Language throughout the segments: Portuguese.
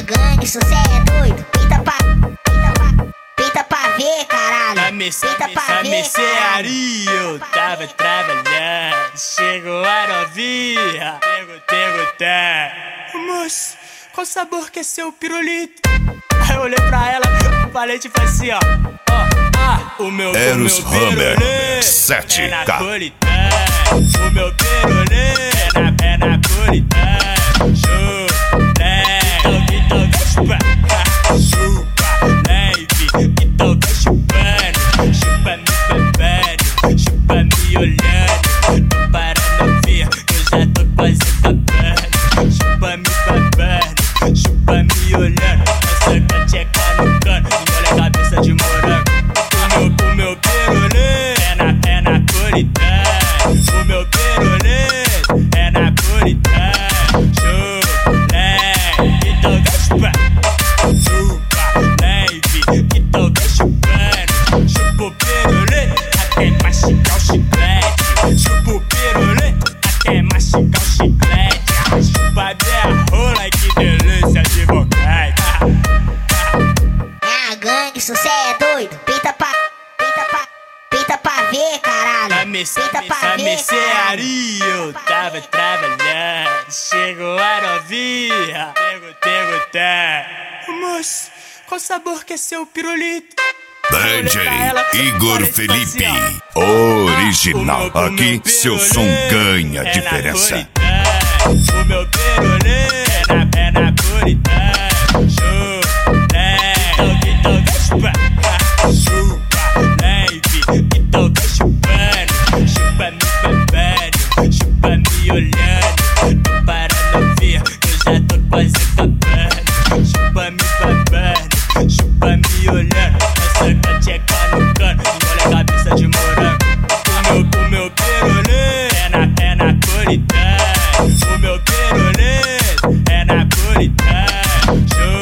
gangue, isso cê é doido. Pinta pra ver, caralho. Na mercearia eu tava trabalhando. Chegou a novinha, perguntei: moço, qual sabor que é seu pirulito? Aí eu olhei pra ela, falei tipo assim, ó. O meu Hammer 7K. é napolitano. O meu pirulito é napolitano. Então chupa, leve. Então tá chupando, chupa me bebendo, chupa me olhando. Não para novinha, que eu já tô quase acabando. Chupa me bebendo, chupa me olhando. Essa cacheca no cano, engole a cabeça de morango. O meu pirulito é napolitano. O meu pirulito é napolitano. Então tá chupando, chupa leve. Então tá chupando, chupa o pirulito até mastigar o chiclete. Chupa o pirulito até mastigar o chiclete. Chupa minha rola, que delícia de boquete. Na gangue, isso cê é doido. Pinta pra ver, caralho. Na mercearia eu tava trabalhando. Chegou a novinha, perguntei: moço, qual sabor que é seu pirulito? DJ Igor Felipe, original. Aqui seu som ganha diferença. O meu pirulito é napolitano. Então chupa, leve. Então tá chupando, chupa me bebendo, chupa me olhando. Não para novinha, que eu já tô quase acabando. Chupa me bebendo, chupa me olhando. Essa cacheca no cano, engole a cabeça de morango. O meu pirulito é napolitano. O meu pirulito é napolitano.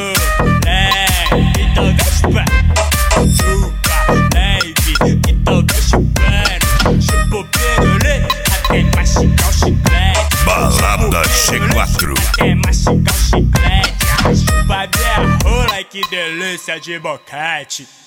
Então tá chupando, chupa leve. Então tá chupando, chupa o pirulito até mastigar o chiclete. Balada G4. Até mastigar o chiclete. Chupa minha rola, que delícia de boquete.